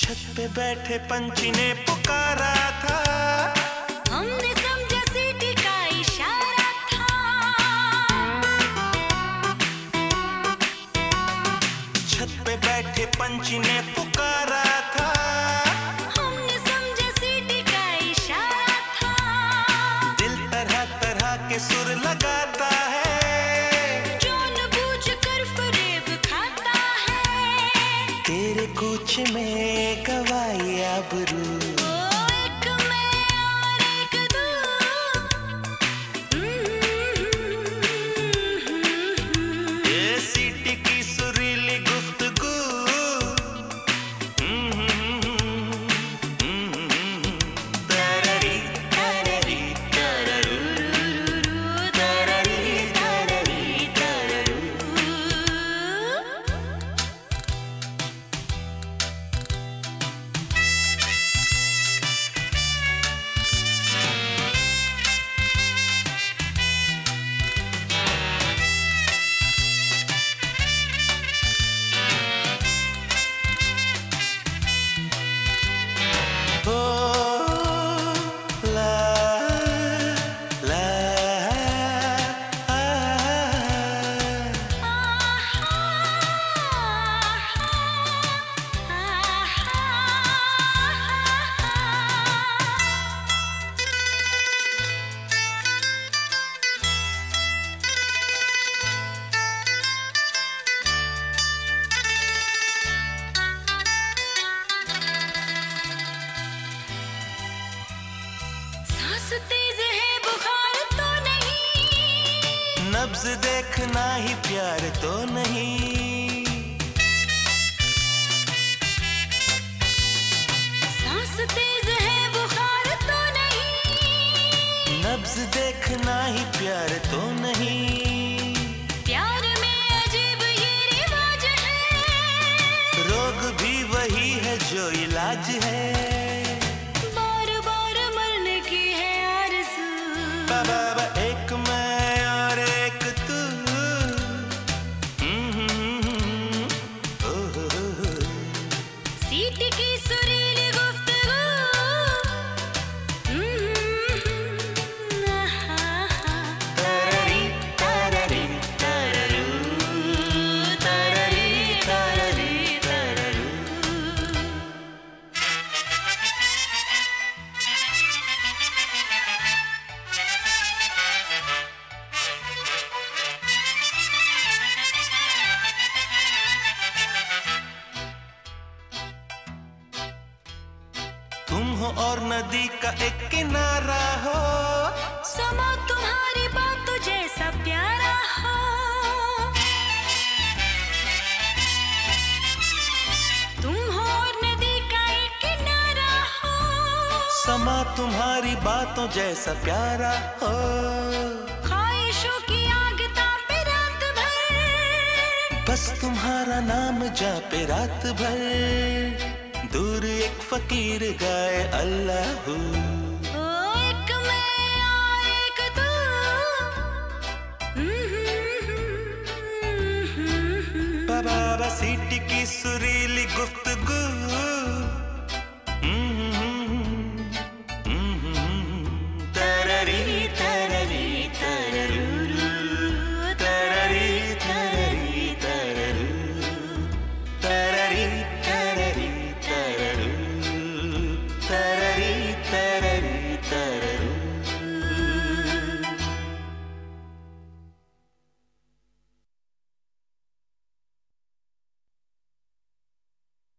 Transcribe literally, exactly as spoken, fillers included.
छत पे बैठे पंछी ने पुकारा था, हमने समझा सीटी का इशारा था। छत पे बैठे पंछी ने पुकारा था, हमने समझा सीटी का इशारा था। दिल तरह तरह के सुर लगाता है, जानबूझ कर फरेब खाता है। तेरे कुछ में गवाई आबरू, तेज है बुखार तो नहीं, नब्ज देखना ही प्यार तो नहीं। सांस तेज है बुखार तो नहीं, नब्ज देखना ही प्यार तो नहीं। प्यार में अजीब ये रिवाज है, रोग भी वही है जो इलाज है। बाबा एक मैं और एक तू, सीटी की सुरीली गुफ्तगू, तररी तररी तररू, तररी तररी तररू। तुम हो और नदी का एक किनारा हो, समा तुम्हारी बातों जैसा प्यारा हो। तुम हो और नदी का एक किनारा हो, समा तुम्हारी बातों जैसा प्यारा हो। ख्वाहिशों की आग तापे रात भर, बस तुम्हारा नाम जापे रात भर। दूर एक फकीर गाए अल्लाहू, ओ एक मैं और एक तू, बाबा सीटी की सुरीली गुफ्तगू।